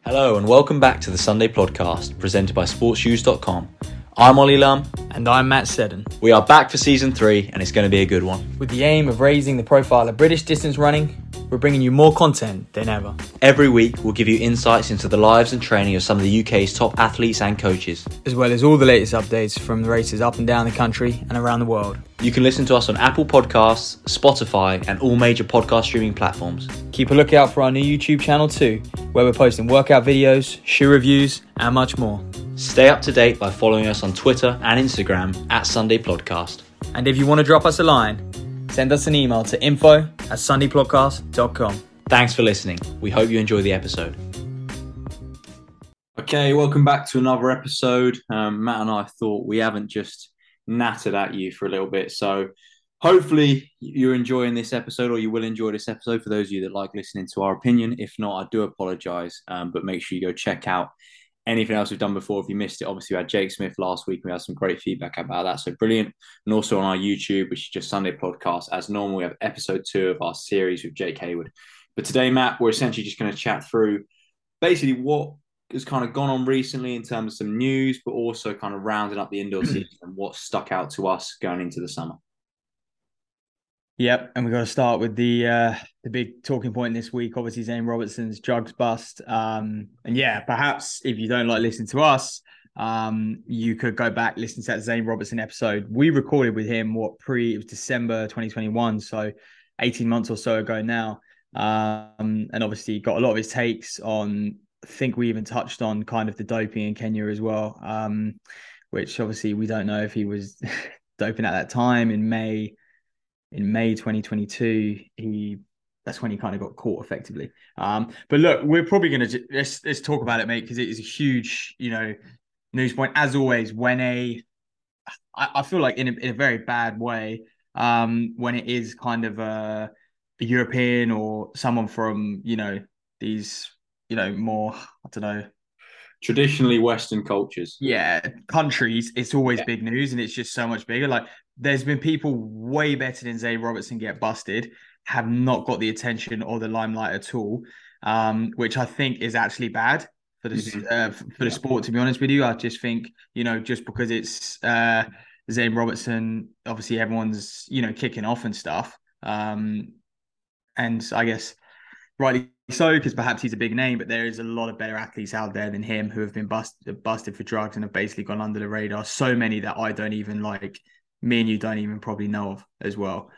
Hello and welcome back to the Sunday Podcast, presented by sportsshoes.com. I'm Ollie Lum. And I'm Matt Seddon. We are back for Season 3 and it's going to be a good one. With the aim of raising the profile of British distance running, we're bringing you more content than ever. Every week we'll give you insights into the lives and training of some of the UK's top athletes and coaches, as well as all the latest updates from the races up and down the country and around the world. You can listen to us on Apple Podcasts, Spotify and all major podcast streaming platforms. Keep a lookout for our new YouTube channel too, where we're posting workout videos, shoe reviews and much more. Stay up to date by following us on Twitter and Instagram at Sunday Podcast. And if you want to drop us a line, send us an email to info@sundaypodcast.com. Thanks for listening. We hope you enjoy the episode. Okay, welcome back to another episode. Matt and I thought we haven't just nattered at you for a little bit. So hopefully you're enjoying this episode, or you will enjoy this episode for those of you that like listening to our opinion. If not, I do apologise, but make sure you go check out anything else we've done before. If you missed it, obviously we had Jake Smith last week. We had some great feedback about that, so brilliant. And also on our YouTube, which is just Sunday Podcast. As normal, we have episode 2 of our series with Jake Hayward. But today, Matt, we're essentially just going to chat through basically what has kind of gone on recently in terms of some news, but also kind of rounding up the indoor season and what stuck out to us going into the summer. Yep, and we've got to start with the big talking point this week. Obviously, Zane Robertson's drugs bust. And yeah, perhaps if you don't like listening to us, you could go back, listen to that Zane Robertson episode. We recorded with him, it was December 2021, so 18 months or so ago now. And obviously got a lot of his takes on, I think we even touched on kind of the doping in Kenya as well, which obviously we don't know if he was doping at that time in May 2022, that's when he kind of got caught effectively. But look, we're probably going to let's talk about it, mate, because it is a huge, news point. As always, when I feel like in a very bad way, when it is kind of a European or someone from, these, more, I don't know, traditionally Western cultures. Yeah, countries, it's always big news, and it's just so much bigger. Like, there's been people way better than Zane Robertson get busted, have not got the attention or the limelight at all, which I think is actually bad for the sport, to be honest with you. I just think, just because it's Zane Robertson, obviously everyone's, kicking off and stuff. And I guess rightly so, because perhaps he's a big name, but there is a lot of better athletes out there than him who have been busted for drugs and have basically gone under the radar. So many that I don't even me and you don't even probably know of as well.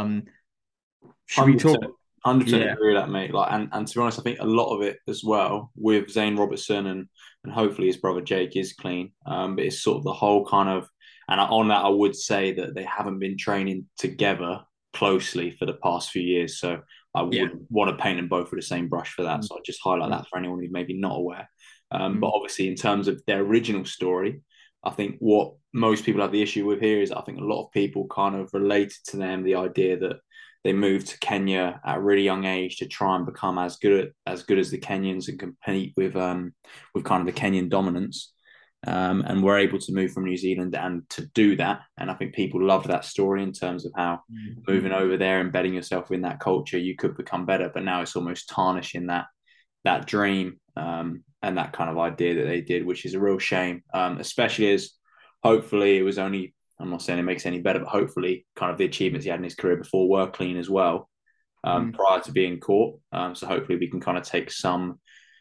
Should we talk? 100% agree with that, mate. And to be honest, I think a lot of it as well with Zane Robertson and hopefully his brother Jake is clean. But it's sort of the whole kind of, and on that I would say that they haven't been training together closely for the past few years. So I would want to paint them both with the same brush for that. So I'll just highlight that for anyone who's maybe not aware. But obviously in terms of their original story, I think what most people have the issue with here is I think a lot of people kind of related to them the idea that they moved to Kenya at a really young age to try and become as good as the Kenyans and compete with kind of the Kenyan dominance. And were able to move from New Zealand and to do that. And I think people loved that story in terms of how moving over there, embedding yourself in that culture, you could become better. But now it's almost tarnishing that dream and that kind of idea that they did, which is a real shame, especially as hopefully it was only, I'm not saying it makes it any better, but hopefully kind of the achievements he had in his career before were clean as well, prior to being caught. So hopefully we can kind of take some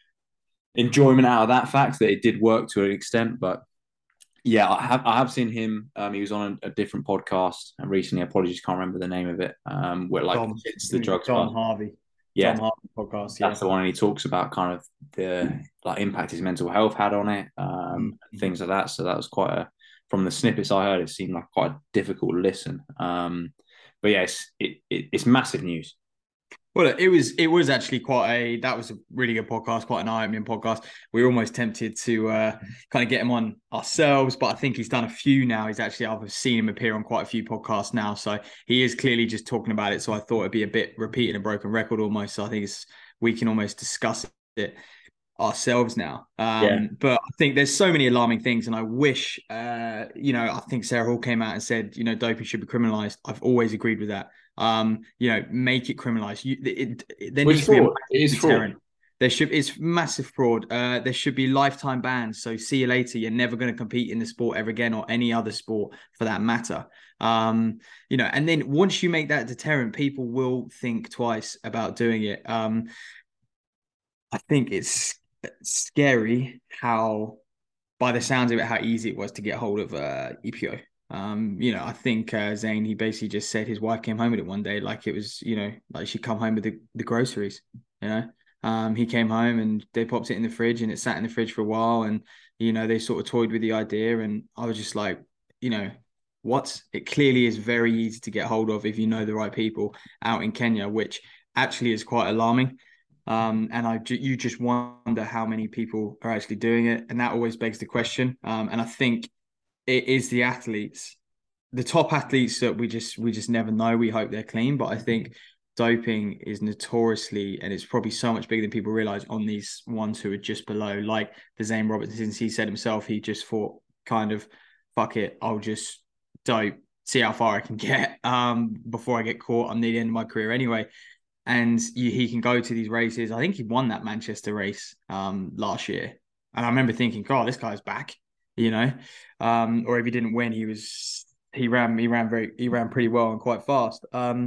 enjoyment out of that fact that it did work to an extent. But yeah, I have seen him. He was on a different podcast recently. Apologies, can't remember the name of it. Where it's the drugs. Tom Harvey. Yeah, Tom Harvey podcast. That's the one, and he talks about kind of the impact his mental health had on it, things like that. So that was quite from the snippets I heard, it seemed like quite a difficult listen. But yeah, it's massive news. Well, it was actually that was a really good podcast, quite an eye-opening podcast. We were almost tempted to kind of get him on ourselves, but I think he's done a few now. I've seen him appear on quite a few podcasts now, so he is clearly just talking about it. So I thought it'd be a bit repeating a broken record almost. So I think we can almost discuss it ourselves now. But I think there's so many alarming things, and I wish, I think Sarah Hall came out and said, doping should be criminalized. I've always agreed with that. Make it criminalized. There needs to be a deterrent. It's massive fraud. There should be lifetime bans. So see you later. You're never going to compete in the sport ever again, or any other sport for that matter. And then once you make that deterrent, people will think twice about doing it. I think it's scary how, by the sounds of it, how easy it was to get hold of EPO. I think Zayn, he basically just said his wife came home with it one day, like it was, like she'd come home with the groceries, you know. He came home and they popped it in the fridge and it sat in the fridge for a while, and they sort of toyed with the idea, and I was just like, what? It clearly is very easy to get hold of if you know the right people out in Kenya, which actually is quite alarming. And you just wonder how many people are actually doing it, and that always begs the question. And I think it is the athletes, the top athletes, that we just never know. We hope they're clean, but I think doping is notoriously, and it's probably so much bigger than people realize, on these ones who are just below, like the Zane Robertson. He said himself, he just thought, kind of, fuck it, I'll just dope, see how far I can get before I get caught. I'm near the end of my career anyway. And he can go to these races. I think he won that Manchester race last year, and I remember thinking, God, this guy's back, you know. Or if he didn't win, he ran pretty well and quite fast.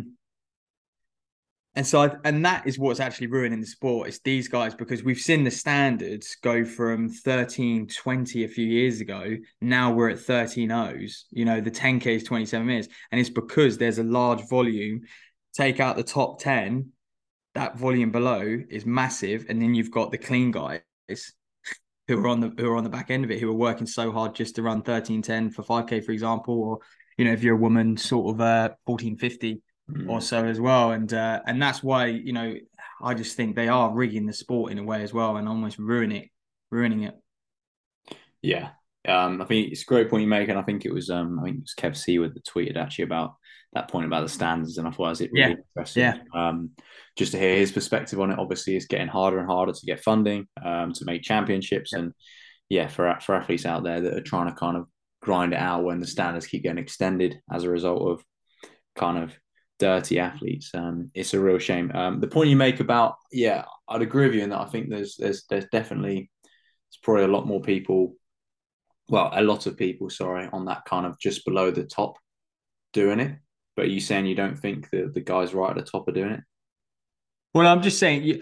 And that is what's actually ruining the sport. It's these guys, because we've seen the standards go from 13:20 a few years ago. Now we're at 13:0s. The 10K is 27 minutes, and it's because there's a large volume. Take out the top 10, that volume below is massive, and then you've got the clean guys who are on the back end of it, who are working so hard just to run 13:10 for 5K, for example, or if you're a woman, sort of 14:50 or so as well. And that's why I just think they are rigging the sport in a way as well, and almost ruining it. Yeah. I think it's a great point you make, and I think it was Kev Seaward that tweeted actually about that point about the standards, and I thought was it really interesting. Yeah. Just to hear his perspective on it. Obviously, it's getting harder and harder to get funding to make championships, and for athletes out there that are trying to kind of grind it out when the standards keep getting extended as a result of kind of dirty athletes. It's a real shame. The point you make about I'd agree with you in that. I think there's definitely, it's probably a lot more people. Well, a lot of people, sorry, on that kind of just below the top doing it. But are you saying you don't think that the guys right at the top are doing it? Well, I'm just saying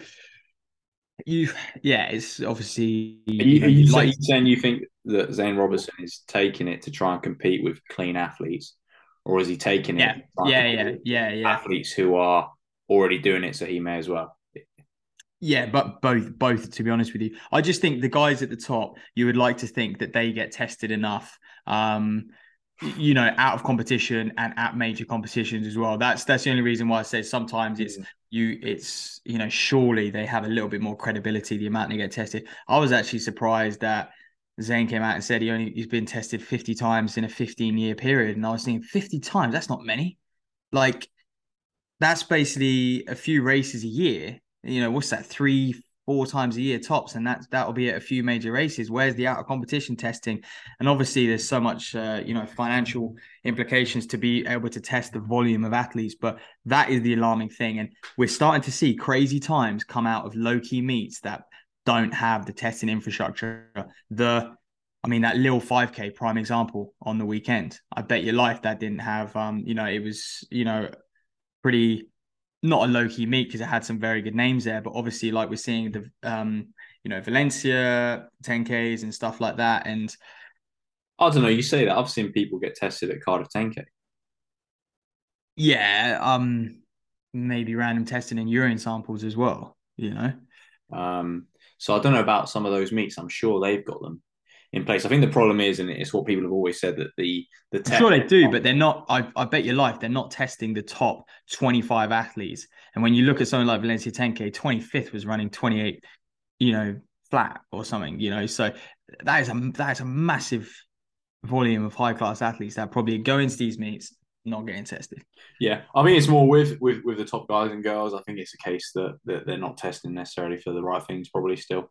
it's obviously. Are you saying you think that Zane Robertson is taking it to try and compete with clean athletes, or is he taking it? Athletes who are already doing it, so he may as well. Yeah, but both, to be honest with you. I just think the guys at the top, you would like to think that they get tested enough, out of competition and at major competitions as well. That's the only reason why I say sometimes surely they have a little bit more credibility, the amount they get tested. I was actually surprised that Zane came out and said he's been tested 50 times in a 15-year period. And I was thinking, 50 times, that's not many. Like, that's basically a few races a year. What's that, 3-4 times a year tops, and that'll be at a few major races. Where's the out of competition testing? And obviously there's so much financial implications to be able to test the volume of athletes, but that is the alarming thing. And we're starting to see crazy times come out of low-key meets that don't have the testing infrastructure. That Lille 5K, prime example, on the weekend. I bet your life that didn't have it was pretty, not a low-key meet because it had some very good names there, but obviously, like, we're seeing the Valencia 10Ks and stuff like that. And I don't know, you say that, I've seen people get tested at Cardiff 10K. Maybe random testing in urine samples as well, So I don't know about some of those meets. I'm sure they've got them in place. I think the problem is, and it's what people have always said, that the I'm sure they do, but they're not. I bet your life they're not testing the top 25 athletes. And when you look at something like Valencia 10K, 25th was running 28, flat or something. So that is a massive volume of high class athletes that probably go into these meets not getting tested. Yeah, I think it's more with the top guys and girls. I think it's a case that they're not testing necessarily for the right things, probably still.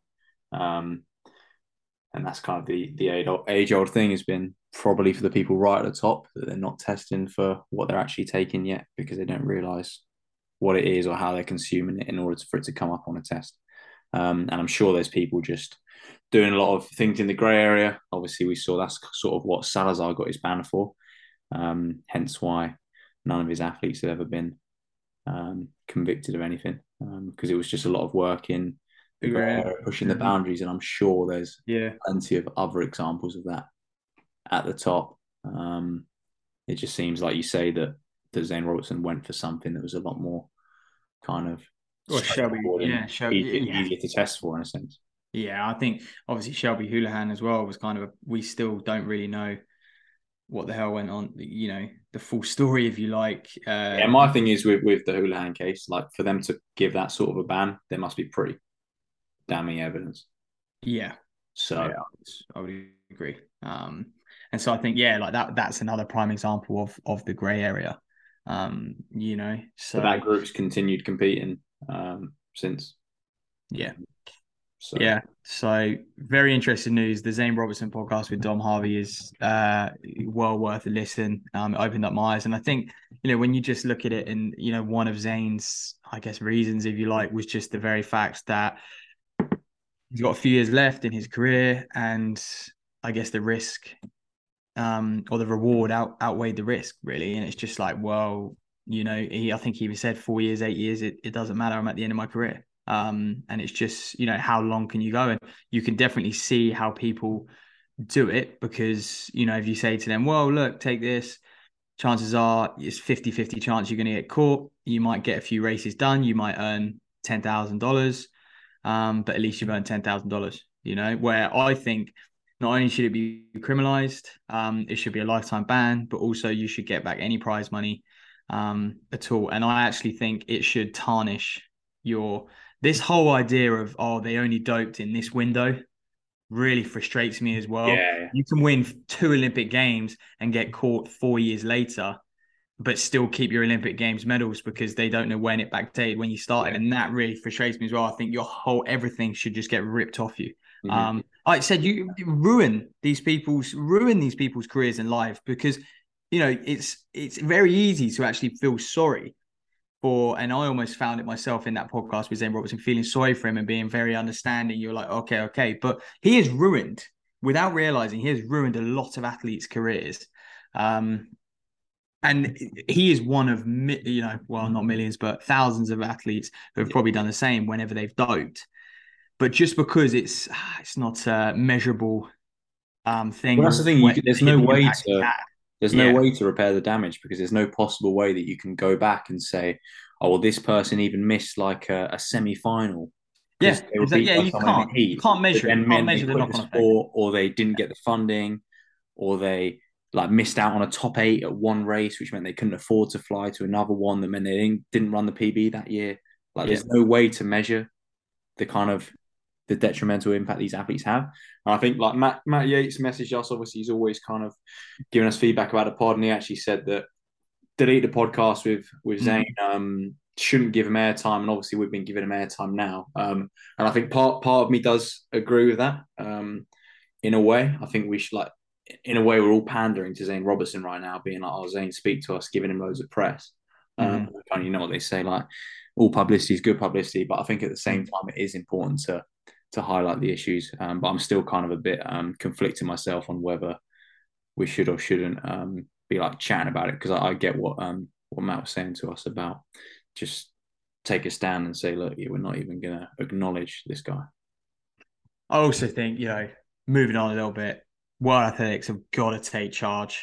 And that's kind of the age-old thing has been probably for the people right at the top, that they're not testing for what they're actually taking yet because they don't realise what it is or how they're consuming it in order for it to come up on a test. And I'm sure there's people just doing a lot of things in the grey area. Obviously, we saw that's sort of what Salazar got his ban for. Hence why none of his athletes have ever been convicted of anything, because it was just a lot of work in the grey area, pushing the boundaries. And I'm sure there's plenty of other examples of that at the top. It just seems like you say that Zane Robertson went for something that was a lot more kind of easier to test for in a sense. Yeah, I think obviously Shelby Houlihan as well was kind of we still don't really know what the hell went on, the full story, if you like. My thing is with the Houlihan case, like for them to give that sort of a ban, there must be pretty damning evidence. Yeah. So yeah, I would agree. And so I think, like that's another prime example of the grey area. So but that group's continued competing since. Yeah. So very interesting news. The Zane Robertson podcast with Dom Harvey is well worth a listen. It opened up my eyes. And I think, when you just look at it and, one of Zane's, I guess, reasons, if you like, was just the very fact that he's got a few years left in his career. And I guess the risk or the reward outweighed the risk, really. And it's just like, well, I think he even said 4 years, 8 years, it doesn't matter. I'm at the end of my career. And it's just, how long can you go? And you can definitely see how people do it because, if you say to them, well, look, take this, chances are it's 50-50 chance you're going to get caught. You might get a few races done. You might earn $10,000, but at least you've earned $10,000, where I think not only should it be criminalized, it should be a lifetime ban, but also you should get back any prize money at all. And I actually think it should tarnish this whole idea of, they only doped in this window really frustrates me as well. Yeah. You can win 2 Olympic Games and get caught 4 years later, but still keep your Olympic Games medals because they don't know when it backdated when you started. Yeah. And that really frustrates me as well. I think everything should just get ripped off you. Mm-hmm. Like I said, you ruin these people's careers and life because, it's very easy to actually feel sorry and I almost found it myself in that podcast with Zane Robertson, feeling sorry for him and being very understanding. You're like, okay. But he has ruined, without realizing, he has ruined a lot of athletes' careers. And he is one of, not millions, but thousands of athletes who have probably done the same whenever they've doped. But just because it's not a measurable thing. Well, that's the thing. There's no way to... There's no way to repair the damage because there's no possible way that you can go back and say, oh, well, this person even missed like a semi-final. Yeah, you can't measure it. You can't measure the knock-on effect. Or they didn't get the funding, or they like missed out on a top 8 at one race, which meant they couldn't afford to fly to another one. That meant they didn't run the PB that year. Like, there's no way to measure the detrimental impact these athletes have. And I think like Matt Yates messaged us, obviously he's always kind of giving us feedback about the pod, and he actually said that delete the podcast with Zane, shouldn't give him airtime, and obviously we've been giving him airtime now. And I think part of me does agree with that. In a way, I think we should in a way we're all pandering to Zane Robertson right now, being like, oh, Zane, speak to us, giving him loads of press. You know what they say, like all publicity is good publicity, but I think at the same time it is important to highlight the issues. But I'm still kind of a bit conflicted myself on whether we should or shouldn't be like chatting about it, because I get what Matt was saying to us about just take a stand and say, look, we're not even going to acknowledge this guy. I also think, moving on a little bit, World Athletics have got to take charge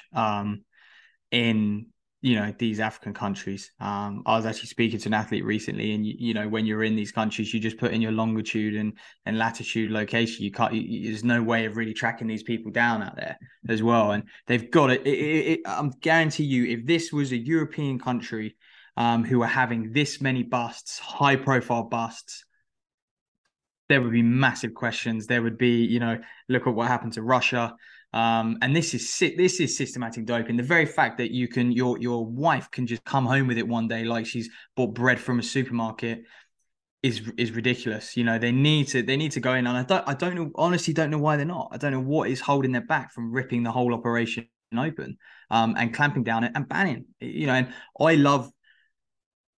in these African countries. I was actually speaking to an athlete recently, and when you're in these countries, you just put in your longitude and latitude location. You can't. There's no way of really tracking these people down out there as well. And they've got it. I'm guarantee you, if this was a European country who are having this many busts, high profile busts, there would be massive questions. There would be, look at what happened to Russia. And this is systematic doping. The very fact that your wife can just come home with it one day like she's bought bread from a supermarket is ridiculous. They need to go in, and I don't know, honestly don't know why they're not. I don't know what is holding them back from ripping the whole operation open and clamping down it and banning. And I love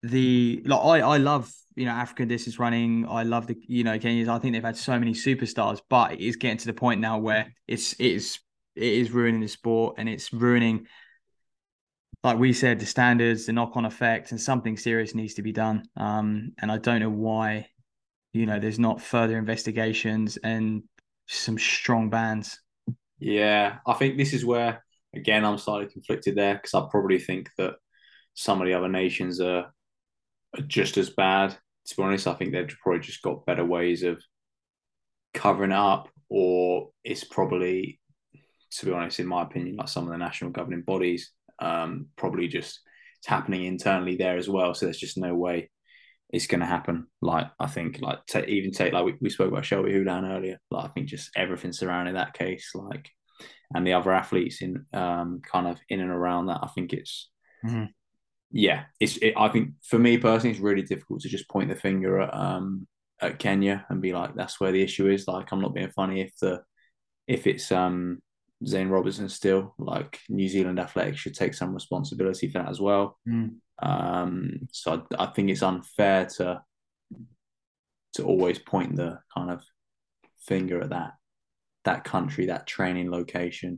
I love, African distance running. I love the, Kenyans. I think they've had so many superstars, but it is getting to the point now where it is ruining the sport, and it's ruining, like we said, the standards, the knock-on effect, and something serious needs to be done. And I don't know why, there's not further investigations and some strong bans. Yeah, I think this is where, again, I'm slightly conflicted there because I probably think that some of the other nations are just as bad. To be honest, I think they've probably just got better ways of covering it up, or it's probably, to be honest, in my opinion, like some of the national governing bodies, probably just it's happening internally there as well. So there's just no way it's going to happen. Like I think, like even take like we spoke about Shelby Houlihan earlier. Like I think just everything surrounding that case, like and the other athletes in kind of in and around that. I think it's yeah, I think for me personally, it's really difficult to just point the finger at Kenya and be like, that's where the issue is. Like I'm not being funny if it's Zane Robertson still, like New Zealand Athletics should take some responsibility for that as well. So I think it's unfair to always point the kind of finger at that country, that training location.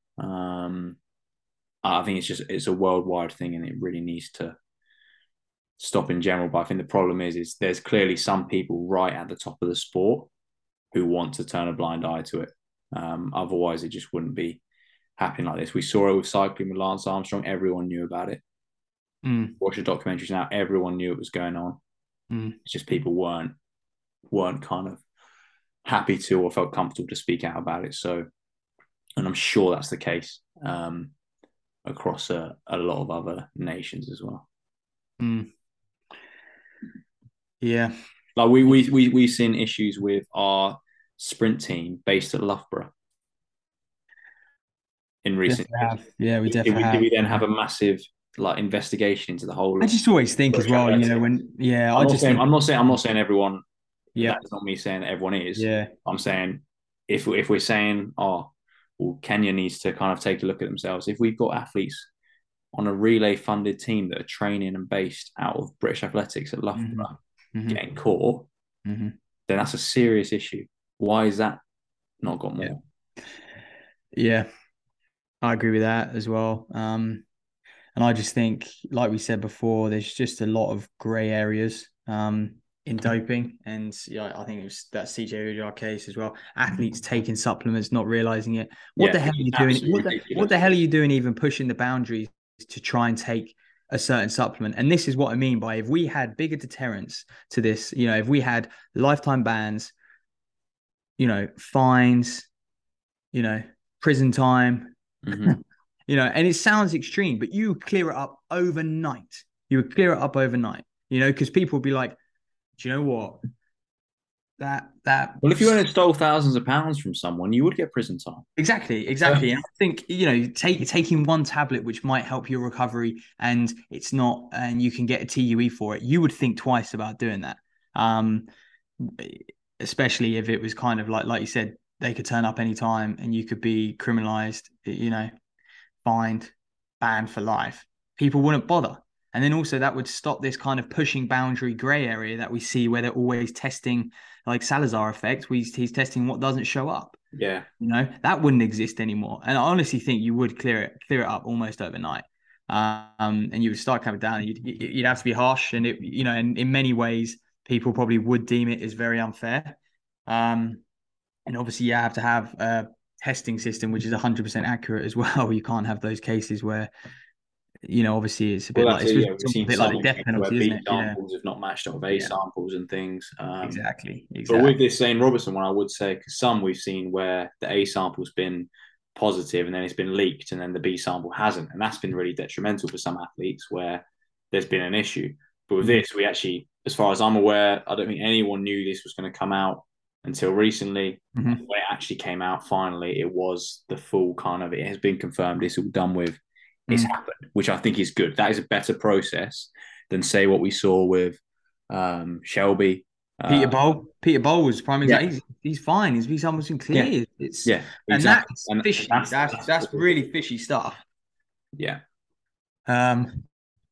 I think it's a worldwide thing, and it really needs to stop in general. But I think the problem is there's clearly some people right at the top of the sport who want to turn a blind eye to it. Otherwise, it just wouldn't be happening like this. We saw it with cycling with Lance Armstrong. Everyone knew about it. Watch the documentaries now. Everyone knew it was going on. It's just people weren't kind of happy to or felt comfortable to speak out about it. So, and I'm sure that's the case across a lot of other nations as well. Yeah, like we've seen issues with our sprint team based at Loughborough in recent years. Yeah, we definitely have. Did we then have a massive like investigation into the whole? I just always think as well, I'm not saying everyone. Yeah, that's not me saying that everyone is. Yeah, I'm saying if we're saying, oh, well, Kenya needs to kind of take a look at themselves. If we've got athletes on a relay funded team that are training and based out of British Athletics at Loughborough getting caught, then that's a serious issue. Why is that not got more? Yeah, I agree with that as well. And I just think, like we said before, there's just a lot of grey areas in doping. And I think it was that CJ Ujah case as well. Athletes taking supplements, not realizing it. What the hell are you doing? What the hell are you doing even pushing the boundaries to try and take a certain supplement? And this is what I mean by, if we had bigger deterrence to this, if we had lifetime bans, fines, prison time, and it sounds extreme, but you clear it up overnight. Because people would be like, do you know what? Well, if you only stole thousands of pounds from someone, you would get prison time. Exactly. And I think taking one tablet which might help your recovery, and you can get a TUE for it, you would think twice about doing that. Especially if it was kind of like you said, they could turn up anytime and you could be criminalized, fined, banned for life. People wouldn't bother. And then also that would stop this kind of pushing boundary grey area that we see where they're always testing, like Salazar effect, where he's testing what doesn't show up. Yeah. That wouldn't exist anymore. And I honestly think you would clear it up almost overnight. And you would start coming down. You'd have to be harsh. And in many ways, people probably would deem it as very unfair. And obviously you have to have a testing system which is 100% accurate as well. You can't have those cases where, obviously it's a bit like the death penalty, isn't it? Samples have not matched up with A samples and things. Exactly. But with this Zane Robertson one, I would say, because some we've seen where the A sample's been positive and then it's been leaked and then the B sample hasn't. And that's been really detrimental for some athletes where there's been an issue. But with this, we actually, as far as I'm aware, I don't think anyone knew this was going to come out until recently. When it actually came out, finally, it was the full kind of, it has been confirmed, it's all done with, it's happened, which I think is good. That is a better process than, say, what we saw with Shelby. Peter Bol was prime example. He's fine. He's almost been cleared. Yeah, and that's fishy. That's really fishy stuff. Yeah.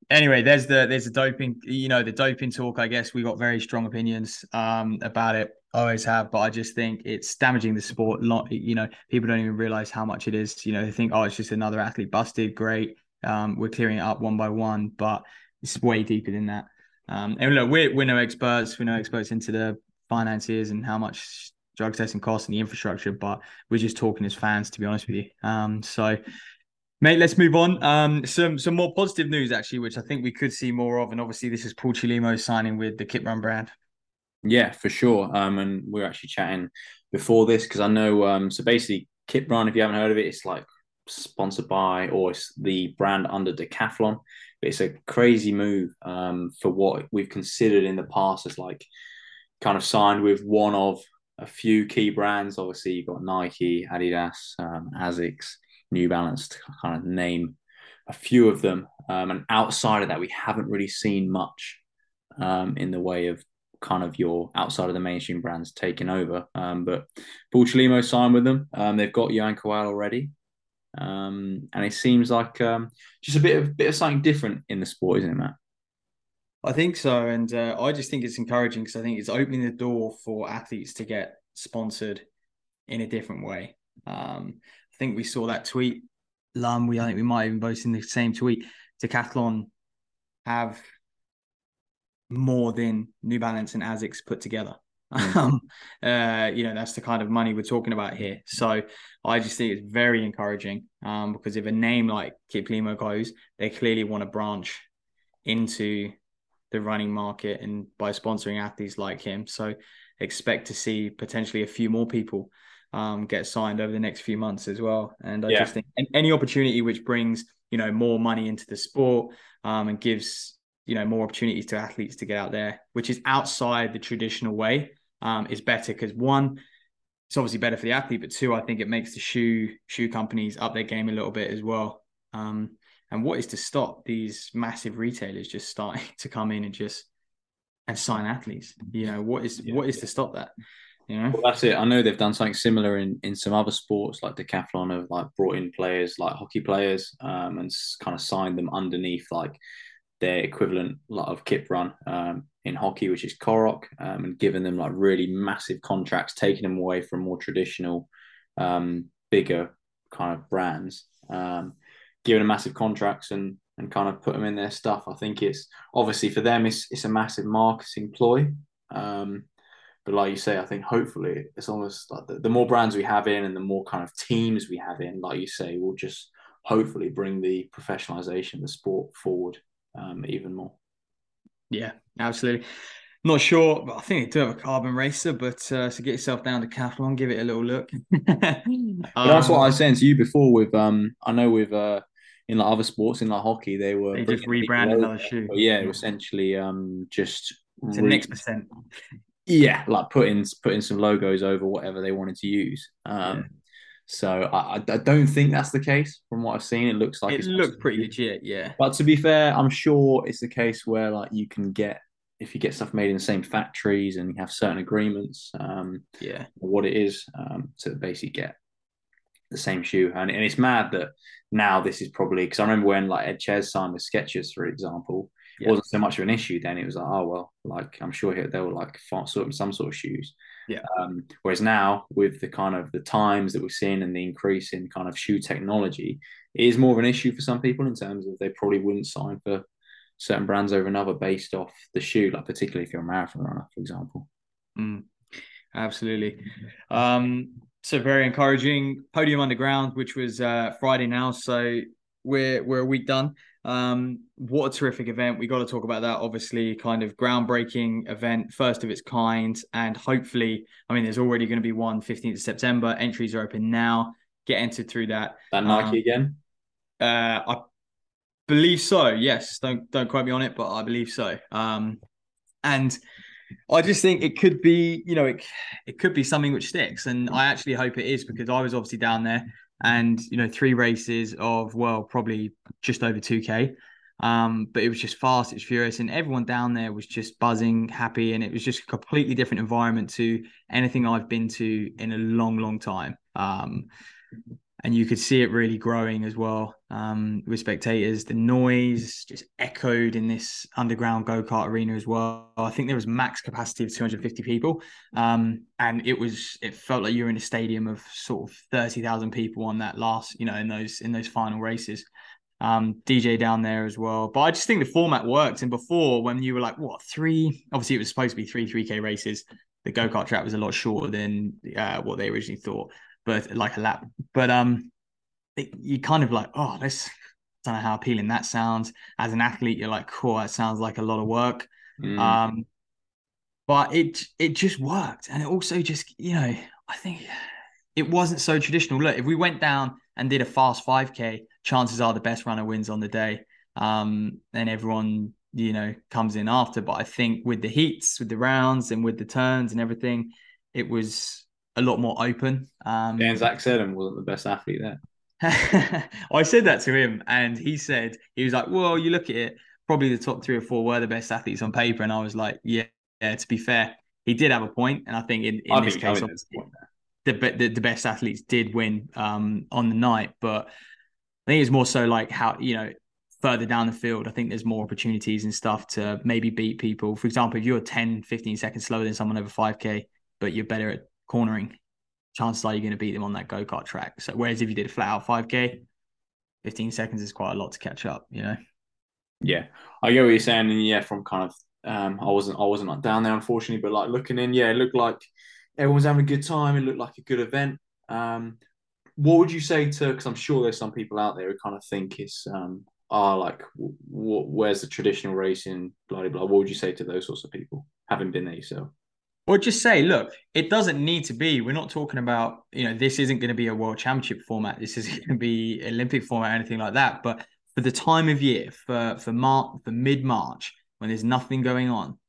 Anyway, there's the doping, the doping talk. I guess we got very strong opinions about it. Always have, but I just think it's damaging the sport. Lot, people don't even realize how much it is. They think, oh, it's just another athlete busted. Great, we're clearing it up one by one, but it's way deeper than that. And look, we're no experts. We're no experts into the finances and how much drug testing costs and the infrastructure, but we're just talking as fans, to be honest with you. So. Mate, let's move on. Some more positive news actually, which I think we could see more of, and obviously this is Paul Chilimo signing with the Kit Run brand. Yeah, for sure. And we are actually chatting before this because I know. So basically, Kit Run, if you haven't heard of it, it's like sponsored by, or it's the brand under Decathlon. But it's a crazy move for what we've considered in the past as like kind of signed with one of a few key brands. Obviously, you've got Nike, Adidas, Asics, New Balance, to kind of name a few of them. And outside of that, we haven't really seen much in the way of kind of your outside of the mainstream brands taking over. But Paul Chelimo signed with them. They've got Yohan Kowal already. And it seems like just a bit of something different in the sport, isn't it, Matt? I think so, and I just think it's encouraging because I think it's opening the door for athletes to get sponsored in a different way. I think we saw that tweet. I think we might even both seen the same tweet. Decathlon have more than New Balance and Asics put together. That's the kind of money we're talking about here. So I just think it's very encouraging because if a name like Kit Chilimo goes, they clearly want to branch into the running market and by sponsoring athletes like him. So expect to see potentially a few more people get signed over the next few months as well. And I just think any opportunity which brings, more money into the sport and gives, more opportunities to athletes to get out there, which is outside the traditional way, is better because one, it's obviously better for the athlete, but two, I think it makes the shoe companies up their game a little bit as well. And what is to stop these massive retailers just starting to come in and sign athletes? What is to stop that? Well, that's it. I know they've done something similar in some other sports, like Decathlon have like brought in players like hockey players and kind of signed them underneath like their equivalent of Kit Run in hockey, which is Korok, and given them like really massive contracts, taking them away from more traditional, bigger kind of brands, giving them massive contracts and kind of put them in their stuff. I think it's obviously for them, it's a massive marketing ploy. But like you say, I think hopefully it's almost like the more brands we have in and the more kind of teams we have in, like you say, will just hopefully bring the professionalization of the sport forward even more. Yeah, absolutely. Not sure, but I think they do have a carbon racer, but so get yourself down to Decathlon, give it a little look. But that's what I was saying to you before with I know with in like other sports in like hockey they just rebrand another shoe. But yeah, essentially just it's a next percent. Yeah, like putting some logos over whatever they wanted to use. So I don't think that's the case from what I've seen. It looks like it looks pretty legit, yeah. But to be fair, I'm sure it's the case where like you can get if you get stuff made in the same factories and you have certain agreements, what it is to basically get the same shoe. And it's mad that now this is probably because I remember when like Ed Ches signed with Skechers, for example, it wasn't so much of an issue then. It was like, oh well, like I'm sure they were like some sort of shoes. Yeah. Whereas now with the kind of the times that we're seeing and the increase in kind of shoe technology, it is more of an issue for some people in terms of they probably wouldn't sign for certain brands over another based off the shoe, like particularly if you're a marathon runner, for example. Absolutely. So very encouraging. Podium Underground, which was Friday now, so we're a week done. What a terrific event. We got to talk about that. Obviously, kind of groundbreaking event, first of its kind, and hopefully, I mean, there's already going to be one 15th of September. Entries are open now. Get entered through that. That Nike again? I believe so. Yes. Don't quote me on it, but I believe so. And I just think it could be, it could be something which sticks. And I actually hope it is because I was obviously down there and, 3 races of, probably just over 2K. But it was just fast, it's furious. And everyone down there was just buzzing, happy. And it was just a completely different environment to anything I've been to in a long, long time. and you could see it really growing as well, with spectators. The noise just echoed in this underground go-kart arena as well. I think there was max capacity of 250 people, and it felt like you were in a stadium of sort of 30,000 people on that last, in those final races. DJ down there as well. But I just think the format worked. And before, when you were like, what, three? Obviously, it was supposed to be 3K races. The go kart track was a lot shorter than what they originally thought, but like a lap. But you kind of like, oh, this. I don't know how appealing that sounds. As an athlete, you're like, cool, that sounds like a lot of work. Mm. Um, but it just worked, and it also just, I think it wasn't so traditional. Look, if we went down and did a fast 5K, chances are the best runner wins on the day. And everyone, comes in after. But I think with the heats, with the rounds, and with the turns and everything, it was a lot more open. Dan Zach Seddon wasn't the best athlete there. I said that to him, and he was like, "Well, you look at it, probably the top 3 or 4 were the best athletes on paper." And I was like, "Yeah, yeah." To be fair, he did have a point, and I think in this case, There's a obviously, point there. the best athletes did win on the night. But I think it's more so like how, further down the field, I think there's more opportunities and stuff to maybe beat people. For example, if you're 10, 15 seconds slower than someone over 5K, but you're better at cornering, chances are you're going to beat them on that go-kart track. So whereas if you did a flat out 5K, 15 seconds is quite a lot to catch up. Yeah, I get what you're saying, and yeah, from kind of I wasn't like down there unfortunately, but like looking in, yeah, it looked like everyone was having a good time. It looked like a good event. What would you say to? Because I'm sure there's some people out there who kind of think it's like where's the traditional racing, blah blah blah. What would you say to those sorts of people, having been there yourself? Or just say, look, it doesn't need to be. We're not talking about, this isn't going to be a world championship format. This isn't going to be Olympic format or anything like that. But for the time of year, for mid-March, when there's nothing going on,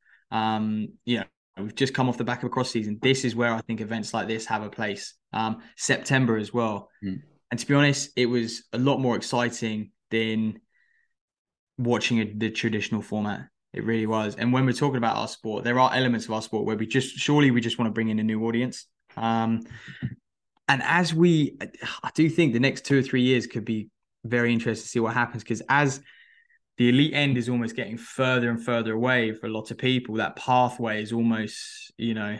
we've just come off the back of a cross season. This is where I think events like this have a place. September as well. Mm. And to be honest, it was a lot more exciting than watching the traditional format. It really was. And when we're talking about our sport, there are elements of our sport where we just want to bring in a new audience. And I do think the next 2 or 3 years could be very interesting to see what happens, because as the elite end is almost getting further and further away for a lot of people, that pathway is almost,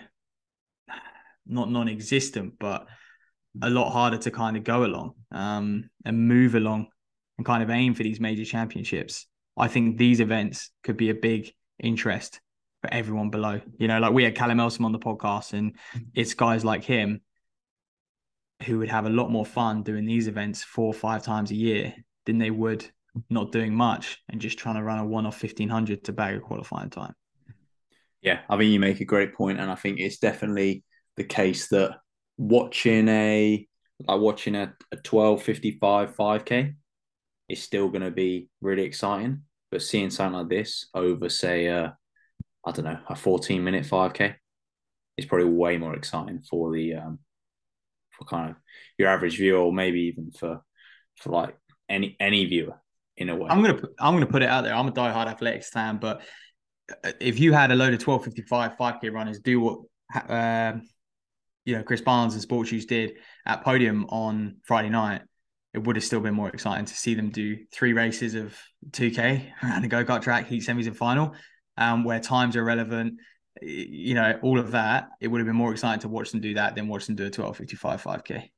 not non-existent, but a lot harder to kind of go along, and move along and kind of aim for these major championships. I think these events could be a big interest for everyone below. Like we had Callum Elsom on the podcast, and it's guys like him who would have a lot more fun doing these events 4 or 5 times a year than they would not doing much and just trying to run a one-off 1500 to bag a qualifying time. Yeah, I think you make a great point, and I think it's definitely the case that watching a 12:55 5K is still going to be really exciting, but seeing something like this over, say, I don't know, a 14-minute 5K is probably way more exciting for the for kind of your average viewer, or maybe even for like any viewer in a way. I'm gonna put it out there. I'm a diehard athletics fan, but if you had a load of 12:55 5K runners do what Chris Barnes and Sport Shoes did at Podium on Friday night, it would have still been more exciting to see them do 3 races of 2K around the go-kart track, heat semis and final, where times are relevant, all of that. It would have been more exciting to watch them do that than watch them do a 12:55 5K.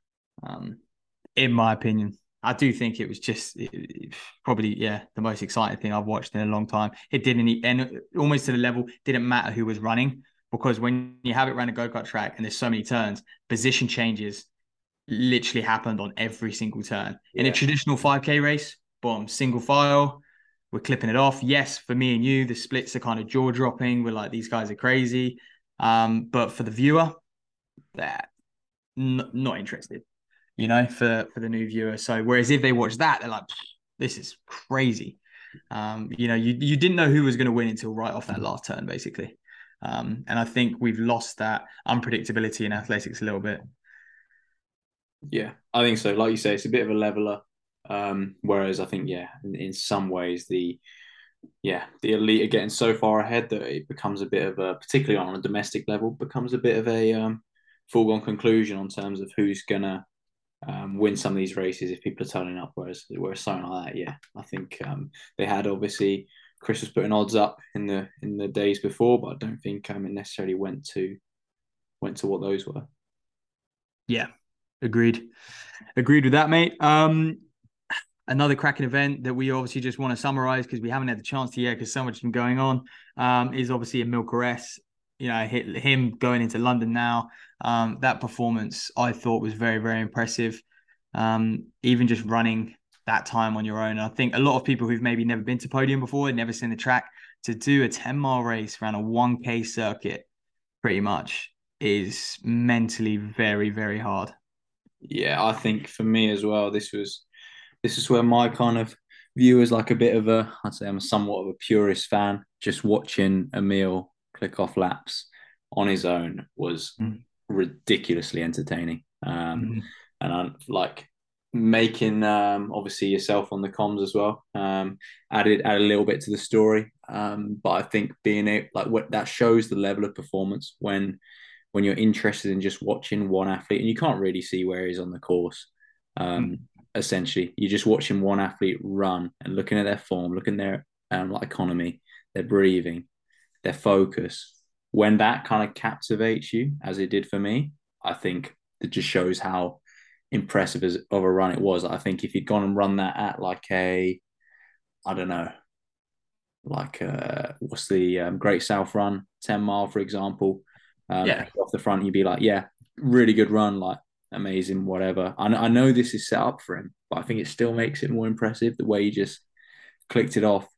In my opinion, I do think it was just probably, the most exciting thing I've watched in a long time. It didn't, and almost to the level, didn't matter who was running, because when you have it around a go-kart track and there's so many turns, position changes literally happened on every single turn. In a traditional 5K race, boom, single file, we're clipping it off. Yes, for me and you, the splits are kind of jaw-dropping. We're like, these guys are crazy. But for the viewer, that not interested, for the new viewer. So whereas if they watch that, they're like, this is crazy. You didn't know who was going to win until right off that last turn, basically. And I think we've lost that unpredictability in athletics a little bit. Yeah, I think so. Like you say, it's a bit of a leveler. Whereas I think, in some ways the elite are getting so far ahead that it becomes a bit of a, particularly on a domestic level, becomes a bit of a foregone conclusion on terms of who's gonna win some of these races if people are turning up. Whereas something like that, yeah, I think they had obviously Chris was putting odds up in the days before, but I don't think it necessarily went to what those were. Yeah, agreed with that, mate. Another cracking event that we obviously just want to summarize because we haven't had the chance to yet because so much has been going on, is obviously Emile Caresse. You know, him going into London now. That performance I thought was very, very impressive. Even just running that time on your own. I think a lot of people who've maybe never been to podium before, never seen the track, to do a 10-mile race around a 1K circuit pretty much is mentally very, very hard. Yeah, I think for me as well, this is where my kind of view is like a bit of I'd say I'm somewhat of a purist fan. Just watching Emile click off laps on his own was Mm. ridiculously entertaining. Mhm. And I like making obviously yourself on the comms as well. Added a little bit to the story. But I think being like what that shows the level of performance when you're interested in just watching one athlete and you can't really see where he's on the course. Mm. Essentially, you're just watching one athlete run and looking at their form, looking at their like economy, their breathing, their focus. When that kind of captivates you, as it did for me, I think it just shows how impressive of a run it was. I think if you'd gone and run that at like I don't know, like what's the Great South Run, 10 mile, for example, Yeah. off the front, you'd be like, yeah, really good run, like amazing, whatever. I know this is set up for him, but I think it still makes it more impressive the way he just clicked it off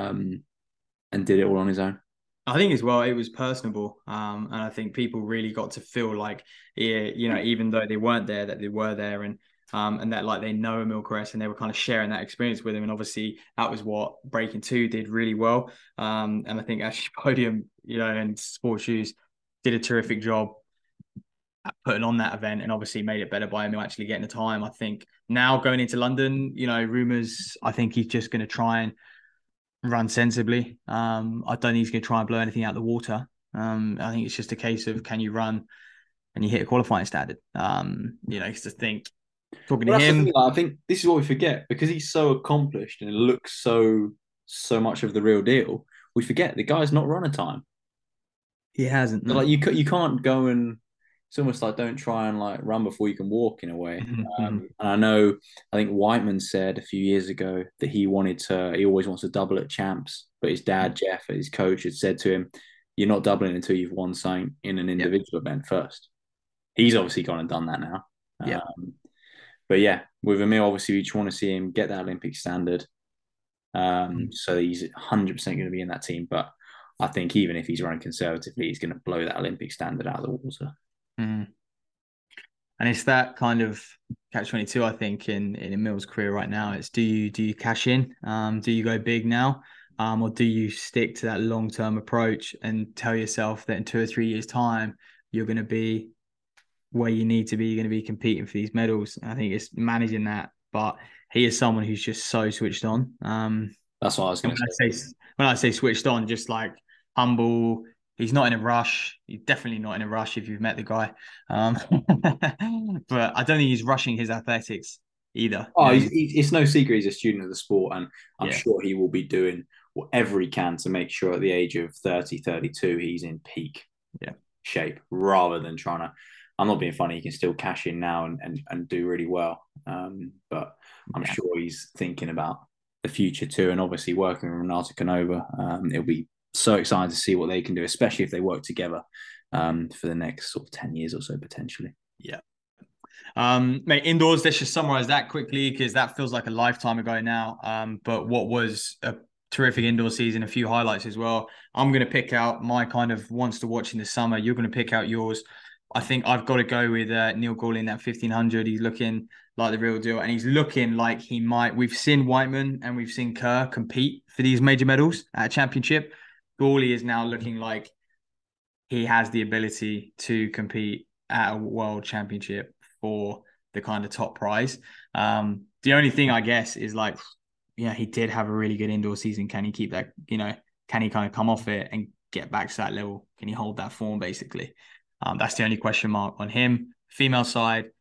and did it all on his own. I think as well, it was personable. And I think people really got to feel like, yeah, you know, even though they weren't there, that they were there and that like they know Emile Caresse and they were kind of sharing that experience with him. And obviously that was what Breaking Two did really well. And I think actually Podium, you know, and Sport Shoes did a terrific job at putting on that event and obviously made it better by him actually getting the time. I think now going into London, you know, rumors, I think he's just going to try and run sensibly. I don't think he's going to try and blow anything out of the water. I think it's just a case of can you run and you hit a qualifying standard. You know, because to think talking to Well, that's the thing. him, Like, I think this is what we forget because he's so accomplished and looks so much of the real deal. We forget the guy's not run a time. he hasn't. So No. like you can't go and it's almost like don't try and like run before you can walk in a way. And I know I think Whiteman said a few years ago that he always wants to double at champs, but his dad Jeff, his coach, had said to him, "You're not doubling until you've won something in an Yep. individual event first." He's obviously gone and done that now. Yep. But yeah, with Emile, obviously we just want to see him get that Olympic standard. So he's 100% going to be in that team. But I think even if he's running conservatively, he's going to blow that Olympic standard out of the water. Mm. And it's that kind of catch-22, I think, in Emile's career right now. It's do you cash in? Do you go big now? Or do you stick to that long-term approach and tell yourself that in 2 or 3 years' time, you're going to be where you need to be, you're going to be competing for these medals. I think it's managing that. But he is someone who's just so switched on. That's what I was And going to say. when I say switched on, just like humble. He's not in a rush. He's definitely not in a rush if you've met the guy. But I don't think he's rushing his athletics either. You Oh, know, it's no secret he's a student of the sport, and I'm yeah, sure he will be doing whatever he can to make sure at the age of 30, 32, he's in peak yeah, shape rather than trying to. I'm not being funny. He can still cash in now and do really well. But I'm yeah. sure he's thinking about the future too, and obviously working with Renato Canova. It'll be so exciting to see what they can do, especially if they work together for the next sort of 10 years or so potentially. Yeah. Mate, indoors, let's just summarize that quickly because that feels like a lifetime ago now. But what was a terrific indoor season, a few highlights as well. I'm going to pick out my kind of wants to watch in the summer. You're going to pick out yours. I think I've got to go with Neil Gawley in that 1500. He's looking like the real deal, and he's looking like he might. We've seen Whiteman and we've seen Kerr compete for these major medals at a championship. Gawley is now looking like he has the ability to compete at a world championship for the kind of top prize. The only thing I guess is like, yeah, he did have a really good indoor season. Can he keep that? You know, can he kind of come off it and get back to that level? Can he hold that form basically? That's the only question mark on him. Female side,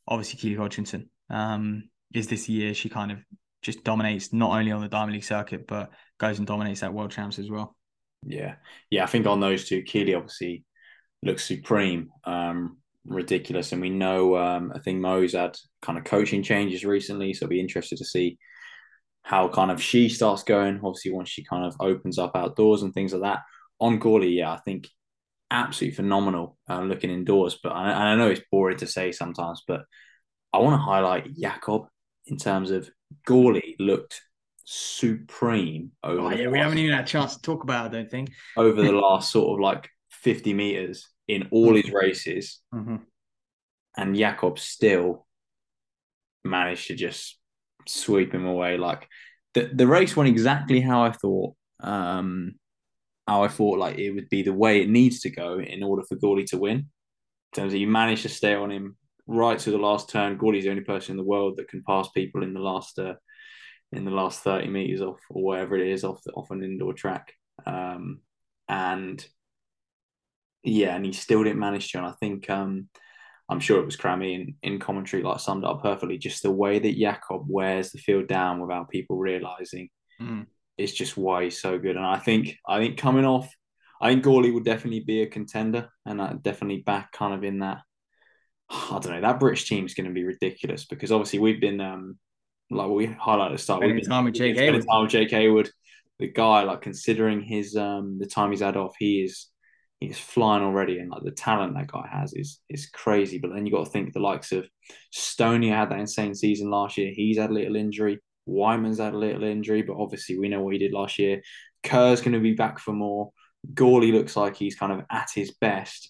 obviously Keely Hodgkinson. Is this year she kind of just dominates not only on the Diamond League circuit, but goes and dominates that World Champs as well. Yeah, yeah. I think on those two, Keely obviously looks supreme, ridiculous, and we know I think Mo's had kind of coaching changes recently, so I'll be interested to see how kind of she starts going. Obviously, once she kind of opens up outdoors and things like that. On Gawley, yeah, I think absolutely phenomenal looking indoors. But I know it's boring to say sometimes, but I want to highlight Jakob in terms of Gawley looked supreme Oh yeah, we haven't even had a chance to talk about it, I don't think. over the last sort of like 50 meters in all his races, and Jakob still managed to just sweep him away. Like the race went exactly how I thought. How I thought like it would be the way it needs to go in order for Gawley to win. In terms of you managed to stay on him right to the last turn. Gawley's the only person in the world that can pass people in the last 30 meters off or whatever it is off an indoor track. And yeah, and he still didn't manage to. And I think I'm sure it was Crammy in commentary like summed it up perfectly. Just the way that Jakob wears the field down without people realizing is just why he's so good. And I think coming off, I think Gawley would definitely be a contender, and definitely back kind of in that. I don't know. That British team is going to be ridiculous because obviously we've been like we highlighted at the start. Spending time with Jake spending Hayward. time with Jake Hayward, the guy. Like considering his the time he's had off, he's flying already, and like the talent that guy has is crazy. But then you got to think the likes of Stoney had that insane season last year. He's had a little injury. Wyman's had a little injury, but obviously we know what he did last year. Kerr's going to be back for more. Gawley looks like he's kind of at his best.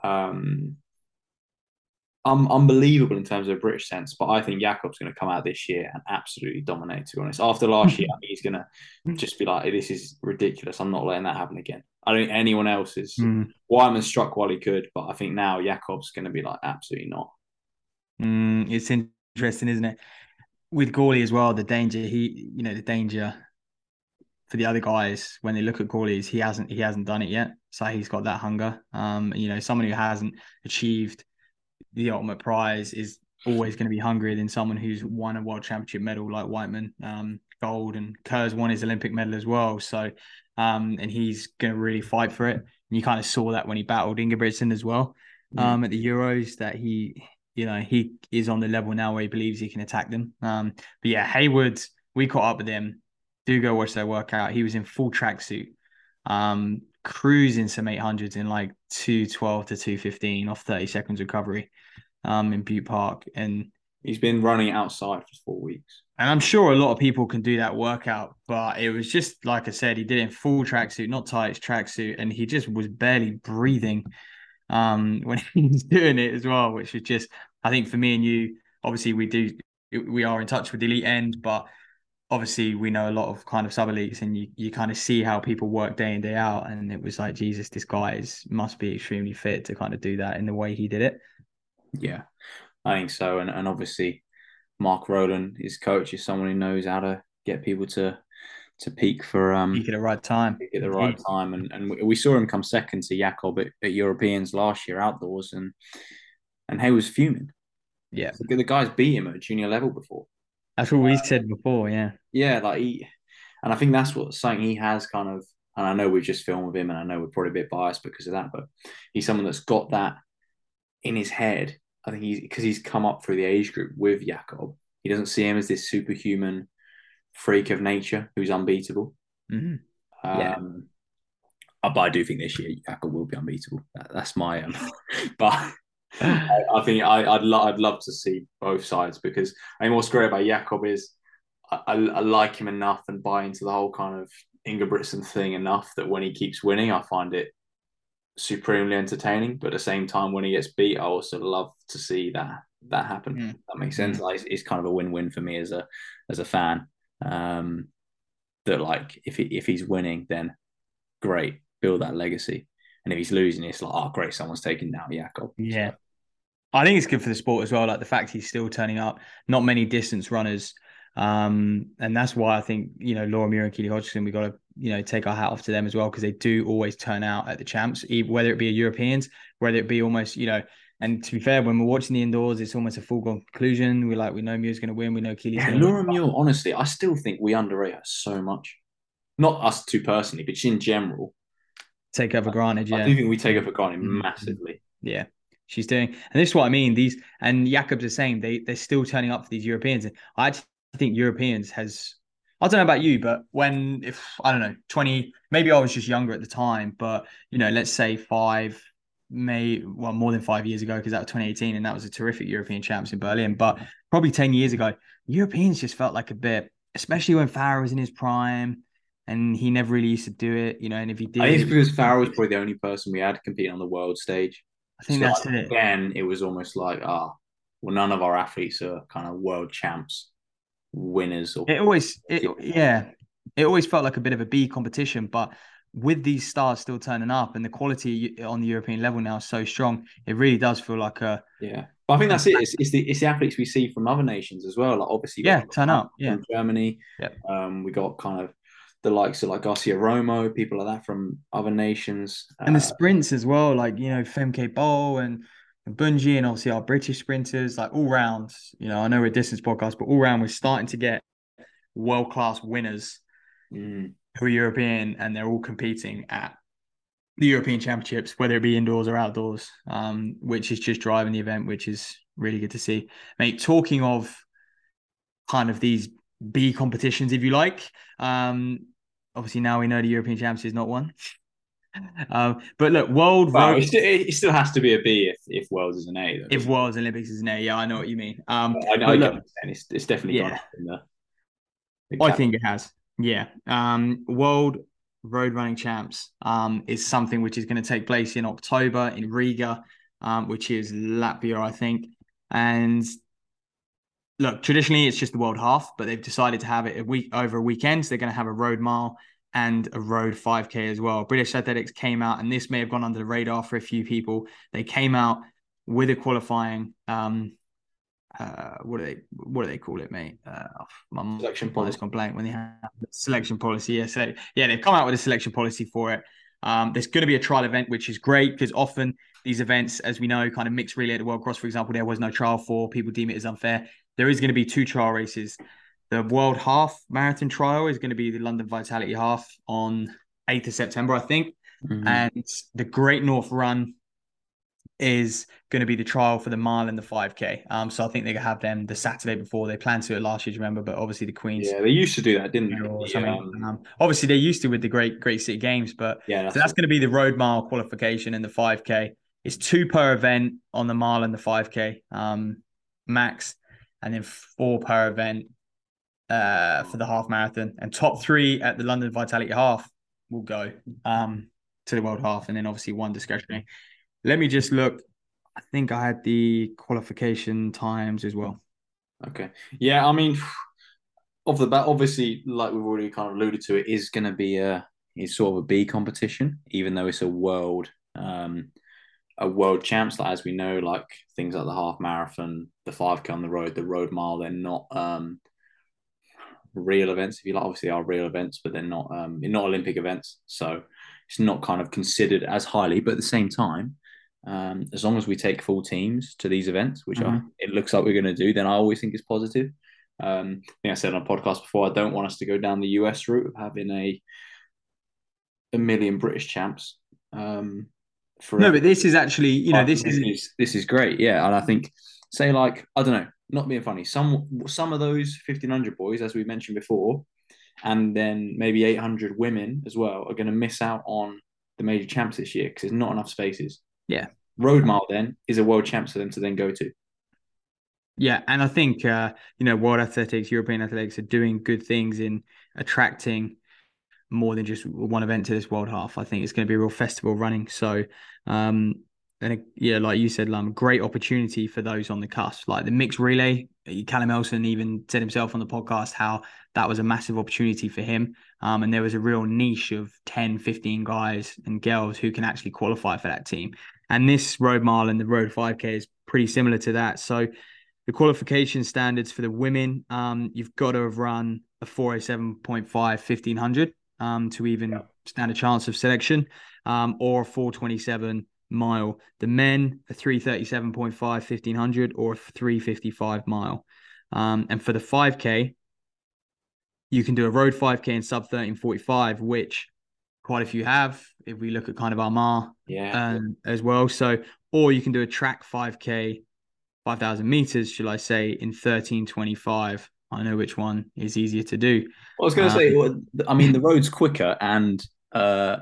Unbelievable in terms of British sense, but I think Jakob's going to come out this year and absolutely dominate. To be honest, after last year, he's going to just be like, "This is ridiculous. I'm not letting that happen again." I don't think anyone else is. Wyman struck while he could, but I think now Jakob's going to be like, absolutely not. It's interesting, isn't it? With Gawley as well, the danger for the other guys when they look at Gawley is he hasn't done it yet, so he's got that hunger. Someone who hasn't achieved the ultimate prize is always going to be hungrier than someone who's won a world championship medal like Whiteman, gold, and Kerr's won his Olympic medal as well. So, and he's going to really fight for it. And you kind of saw that when he battled Ingebrigtsen as well, at the Euros, that he is on the level now where he believes he can attack them. But yeah, Hayward, we caught up with him. Do go watch their workout. He was in full tracksuit, cruising some 800s in like 2:12 to 2:15 off 30 seconds recovery in Butte Park. And he's been running outside for 4 weeks. And I'm sure a lot of people can do that workout, but it was just, like I said, he did it in full tracksuit, not tights, tracksuit, and he just was barely breathing when he was doing it as well, which was just, I think for me and you, obviously we are in touch with the elite end, but obviously we know a lot of kind of sub elites, and you kind of see how people work day in, day out. And it was like, Jesus, this guy must be extremely fit to kind of do that in the way he did it. Yeah, I think so. And obviously Mark Rowland, his coach, is someone who knows how to get people to peak for peak at the right time. Peak at the right time. And we saw him come second to Jakob at Europeans last year outdoors, and he was fuming. Yeah. The guys beat him at junior level before. That's what we said before, yeah. Yeah, and I think that's something he has kind of, and I know we've just filmed with him, and I know we're probably a bit biased because of that, but he's someone that's got that in his head. I think because he's come up through the age group with Jakob. He doesn't see him as this superhuman freak of nature who's unbeatable. Yeah. But I do think this year Jakob will be unbeatable. That's my but I think I'd love to see both sides, because I think what's great about Jakob is I like him enough and buy into the whole kind of Ingebrigtsen thing enough that when he keeps winning, I find it supremely entertaining. But at the same time, when he gets beat, I also love to see that happen. That makes sense. Like it's kind of a win-win for me as a fan. That like if he's winning, then great, build that legacy. And if he's losing, it's like, oh great, someone's taking down Jakob. Yeah. So, I think it's good for the sport as well. Like the fact he's still turning up, not many distance runners. And that's why I think, Laura Muir and Keely Hodgkinson, we got to, take our hat off to them as well, because they do always turn out at the champs, whether it be a Europeans, whether it be almost, And to be fair, when we're watching the indoors, it's almost a foregone conclusion. We know Mia's going to win. We know Keely's Yeah, going to win. Laura Muir, honestly, I still think we underrate her so much. Not us two personally, but in general. Take her for granted, I yeah. do think we take her for granted Mm-hmm. massively. Yeah, she's doing, and this is what I mean. These and Jakob's the same. They're still turning up for these Europeans. And I actually think Europeans has. I don't know about you, but when if I don't know 20, maybe I was just younger at the time, but let's say more than 5 years ago because that was 2018, and that was a terrific European champs in Berlin. But probably 10 years ago, Europeans just felt like a bit, especially when Farah was in his prime. And he never really used to do it, and if he I did, think it it's because Farrell was probably the only person we had competing on the world stage. I think So that's like, it. again, it was almost like, well, none of our athletes are kind of world champs, winners, or Yeah, it always felt like a bit of a B competition, but with these stars still turning up and the quality on the European level now is so strong, it really does feel like yeah. But I think that's it. It's the athletes we see from other nations as well. Like obviously you yeah, turn got up. Yeah. from Germany. Yeah. We got kind of the likes of like Garcia Romo, people like that from other nations. And the sprints as well, like, Femke Bol and Bunji and obviously our British sprinters, like all round, I know we're a distance podcast, but all round we're starting to get world-class winners mm, who are European and they're all competing at the European Championships, whether it be indoors or outdoors, which is just driving the event, which is really good to see. Mate, talking of kind of these B competitions, if you like, obviously now we know the European Championships is not one. But look, World well, Road, it still has to be a B if Worlds is an A, though, if doesn't Worlds Olympics is an A, yeah, I know what you mean. I But get look, what you're saying. It's definitely gone yeah, up in the I cap. think it has. Yeah. World Road Running Champs is something which is going to take place in October in Riga, which is Latvia, I think. And look, traditionally it's just the world half, but they've decided to have it over a weekend. So they're going to have a road mile and a road 5K as well. British Athletics came out, and this may have gone under the radar for a few people. They came out with a qualifying what do they call it, mate? My Selection mind's policy. gone blank when they have the selection policy. Yeah, so yeah, they've come out with a selection policy for it. There's going to be a trial event, which is great because often these events, as we know, kind of mixed relay at the World Cross, for example, there was no trial for. People deem it as unfair. There is going to be two trial races. The World Half Marathon Trial is going to be the London Vitality Half on 8th of September, I think. Mm-hmm. And the Great North Run is going to be the trial for the mile and the 5K. So I think they have them the Saturday before. They planned to do it last year, do you remember? But obviously the Queen's Yeah, they used to do that, didn't they? or something. Obviously they used to with the Great City Games, but Yeah, so that's that's it. going to be the road mile qualification and the 5K. It's two per event on the mile and the 5K max, and then four per event for the half marathon. And top three at the London Vitality Half will go to the World Half, and then obviously one discretionary. Let me just look. I think I had the qualification times as well. Okay. Yeah, I mean, off the bat, obviously, like we've already kind of alluded to, it is going to be it's sort of a B competition, even though it's a world champs. Like as we know, like things like the half marathon, the 5K on the road mile, they're not real events. If you like, obviously, they are real events, but they're not Olympic events. So it's not kind of considered as highly. But at the same time, as long as we take full teams to these events, which it looks like we're going to do, then I always think it's positive. I think I said on a podcast before, I don't want us to go down the US route of having a million British champs No, forever. but this is actually, But this is this is great, yeah. And I think, say like I don't know, not being funny, some of those 1,500 boys, as we mentioned before, and then maybe 800 women as well, are going to miss out on the major champs this year because there's not enough spaces. yeah. Road mile then is a world champs for them to then go to. Yeah, and I think World Athletics, European Athletics are doing good things in attracting more than just one event to this World Half. I think it's going to be a real festival running. So, yeah, like you said, great opportunity for those on the cusp. Like the mixed relay, Callum Elson even said himself on the podcast how that was a massive opportunity for him. And there was a real niche of 10, 15 guys and girls who can actually qualify for that team. And this road mile and the road 5K is pretty similar to that. So the qualification standards for the women, you've got to have run a 407.5 1500 to even stand a chance of selection, or 427 mile. The men, a 3:37.5 1500 or a 3:55 mile. And for the 5K, you can do a road 5K in sub 13:45, which quite a few have. If we look at kind of Armagh as well. So, or you can do a track 5K, 5,000 meters, shall I say, in 13:25. I know which one is easier to do. I was going to say, I mean, the road's quicker and the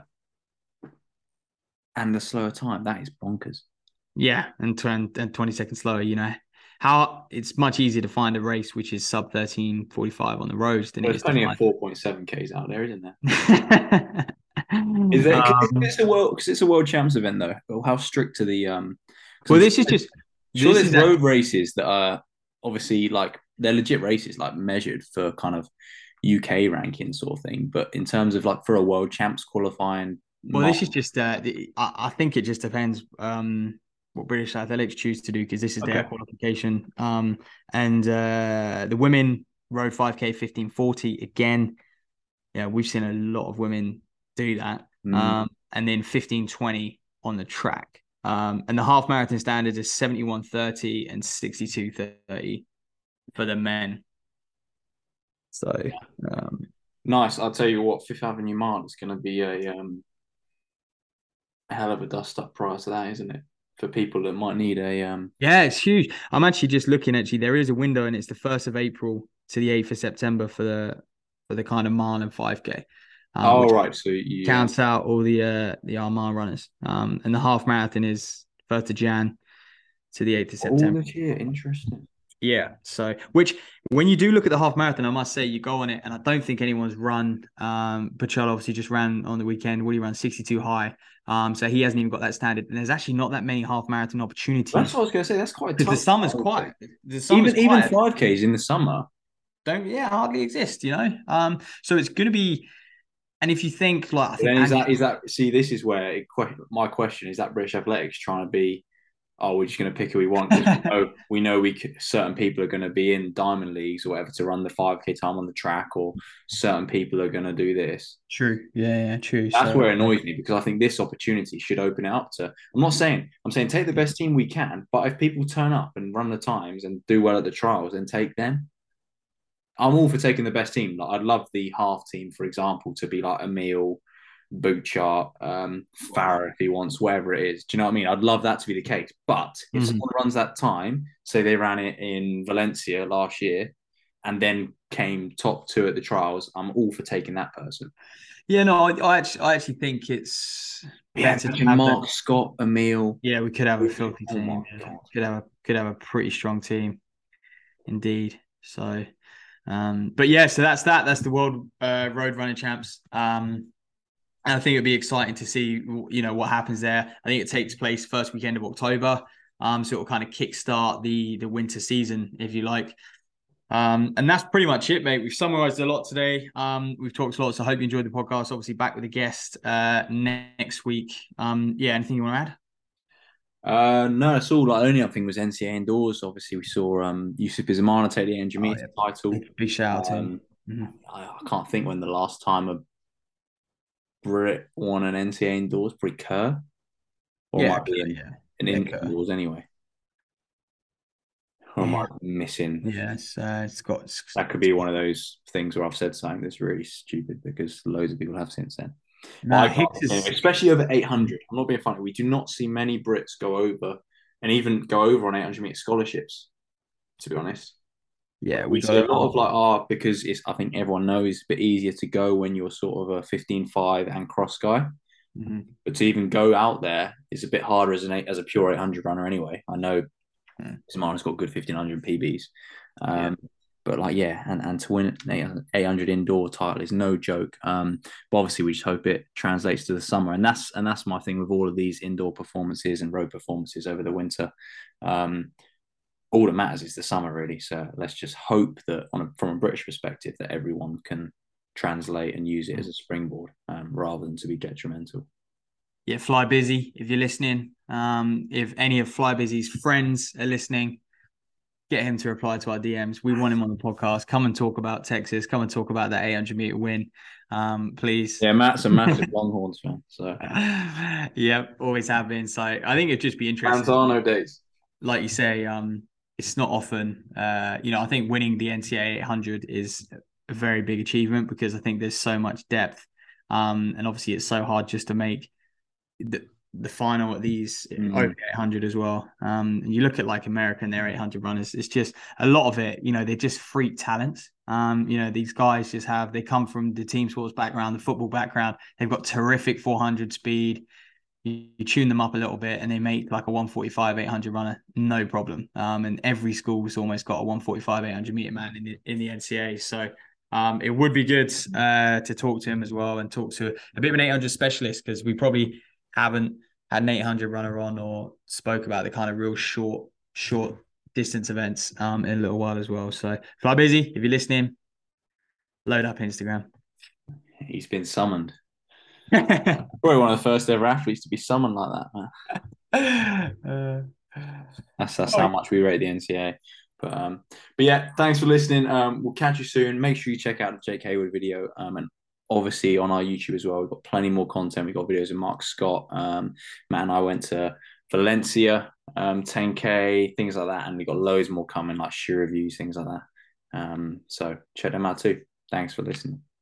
slower time. That is bonkers. Yeah, and 20 seconds slower. How it's much easier to find a race which is sub 13:45 on the roads than it is to only find 4.7 Ks out there, isn't there? Is there? Because it's a world champs event though. How strict are the Well, this is just sure. There's road races that are obviously like they're legit races, like measured for kind of UK ranking sort of thing. But in terms of like for a world champs qualifying, well, this is just I think it just depends what British Athletics choose to do because this is their qualification. And the women road 5K 1540 again. Yeah, we've seen a lot of women do that. And then 1520 on the track. And the half marathon standard is 71:30 and 62:30 for the men. So nice. I'll tell you what, Fifth Avenue Mile is going to be a hell of a dust up prior to that, isn't it? For people that might need a yeah, it's huge. I'm actually just looking. Actually, there is a window, and it's the 1st of April to the 8th of September for the kind of mile and 5K. Right. So you counts out all the Armagh runners. And the half marathon is 1st of Jan to the 8th of September. This year, interesting. Yeah. So, which when you do look at the half marathon, I must say you go on it, and I don't think anyone's run. Pachal obviously just ran on the weekend. Woody ran 62 high. So he hasn't even got that standard. And there's actually not that many half marathon opportunities. That's what I was going to say. That's quite because the summer's quiet. Even 5Ks in the summer hardly exist. So it's going to be. And if you think like, I think then is that see, this is where my question is that British Athletics trying to be, we're just going to pick who we want because we know certain people are going to be in diamond leagues or whatever to run the 5K time on the track, or certain people are going to do this. True. Yeah, true. That's where it annoys me because I think this opportunity should open it up to. I'm saying take the best team we can, but if people turn up and run the times and do well at the trials, then take them. I'm all for taking the best team. Like I'd love the half team, for example, to be like Emil, Bouchard, Farah if he wants, whatever it is. Do you know what I mean? I'd love that to be the case. But if someone runs that time, say they ran it in Valencia last year and then came top 2 at the trials, I'm all for taking that person. Yeah, no, I actually think it's better to have Mark, Scott, Emil. Yeah, we could have a filthy team. Could have a pretty strong team, indeed. So. But yeah, so that's the World Road Running Champs. And I think it'd be exciting to see, what happens there. I think it takes place first weekend of October. So it will kind of kickstart the winter season, if you like. And that's pretty much it, mate. We've summarized a lot today. We've talked a lot, so I hope you enjoyed the podcast. Obviously, back with a guest next week. Anything you want to add? No, that's all. Like, the only other thing was NCAA indoors. Obviously, we saw Yusuf Bizimana take the Andromeda title. Big shout out to him. I can't think when the last time a Brit won an NCAA indoors. Pretty Kerr, or might be in indoors anyway. Or am I missing? Yes, it's got. That could be one of those things where I've said something that's really stupid because loads of people have since then. Especially over 800. I'm not being funny. We do not see many Brits go over and even go over on 800 meter scholarships, to be honest. Yeah, we see a lot of because I think everyone knows it's a bit easier to go when you're sort of a 15.5 and cross guy. Mm-hmm. But to even go out there is a bit harder as a pure 800 runner anyway. I know Simana's got good 1500 PBs. But and to win an 800 indoor title is no joke. But obviously we just hope it translates to the summer, and that's my thing with all of these indoor performances and road performances over the winter. All that matters is the summer, really. So let's just hope that from a British perspective that everyone can translate and use it as a springboard rather than to be detrimental. Yeah, Fly Busy, if you're listening, if any of Fly Busy's friends are listening, get him to reply to our DMs. We want him on the podcast. Come and talk about Texas. Come and talk about that 800-meter win, please. Yeah, Matt's a massive Longhorns fan, so Yep, always have been. So I think it'd just be fans interesting. are no days. Like you say, it's not often. I think winning the NCAA 800 is a very big achievement because I think there's so much depth, and obviously it's so hard just to make the final at these over 800 as well. And you look at like America and their 800 runners, it's just a lot of it, they're just freak talents. These guys they come from the team sports background, the football background. They've got terrific 400 speed. You tune them up a little bit and they make like a 145 800 runner, no problem. And every school's almost got a 145 800 meter man in the NCAA. So it would be good to talk to him as well and talk to a bit of an 800 specialist, because we probably haven't had an 800 runner on or spoke about the kind of real short distance events in a little while as well. So Fly Busy, if you're listening, load up Instagram. He's been summoned. Probably one of the first ever athletes to be summoned like that, man. That's how much we rate the NCAA. But yeah, thanks for listening. We'll catch you soon. Make sure you check out the Jake Hayward video. And obviously on our YouTube as well. We've got plenty more content. We've got videos of Mark Scott. Matt and I went to Valencia, 10K, things like that. And we've got loads more coming, like shoe reviews, things like that. So check them out too. Thanks for listening.